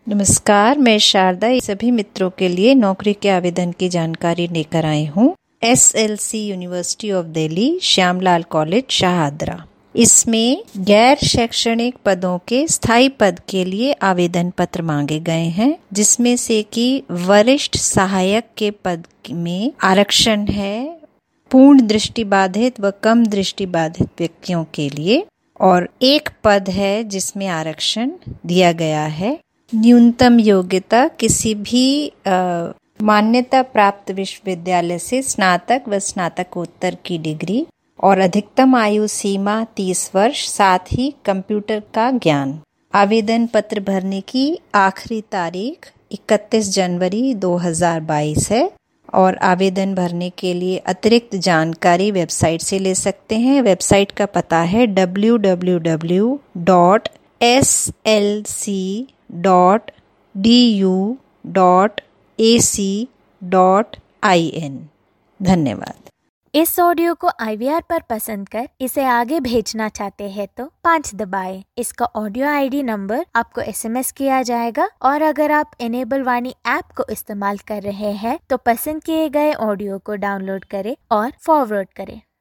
नमस्कार, मैं शारदा सभी मित्रों के लिए नौकरी के आवेदन की जानकारी लेकर आई हूँ। SLC university of Delhi, Shyamlal college, Shahdara. इसमें गैर शैक्षणिक पदों के स्थायी पद के लिए आवेदन पत्र मांगे गए हैं, जिसमें से कि वरिष्ठ सहायक के पद में आरक्षण है पूर्ण दृष्टिबाधित व कम दृष्टिबाधित व्यक्तियों के लिए, और एक पद है जिसमें आरक्षण दिया गया है। न्यूनतम योग्यता किसी भी मान्यता प्राप्त विश्वविद्यालय से स्नातक व स्नातकोत्तर की डिग्री, और अधिकतम आयु सीमा 30 वर्ष, साथ ही कंप्यूटर का ज्ञान। आवेदन पत्र भरने की आखिरी तारीख 31 जनवरी 2022 है, और आवेदन भरने के लिए अतिरिक्त जानकारी वेबसाइट से ले सकते हैं। वेबसाइट का पता है www.slc.du.ac.in। धन्यवाद। इस ऑडियो को IVR पर पसंद कर इसे आगे भेजना चाहते हैं तो 5 दबाएं। इसका ऑडियो ID नंबर आपको SMS किया जाएगा, और अगर आप इनेबल वाणी ऐप को इस्तेमाल कर रहे हैं तो पसंद किए गए ऑडियो को डाउनलोड करें और फॉरवर्ड करें।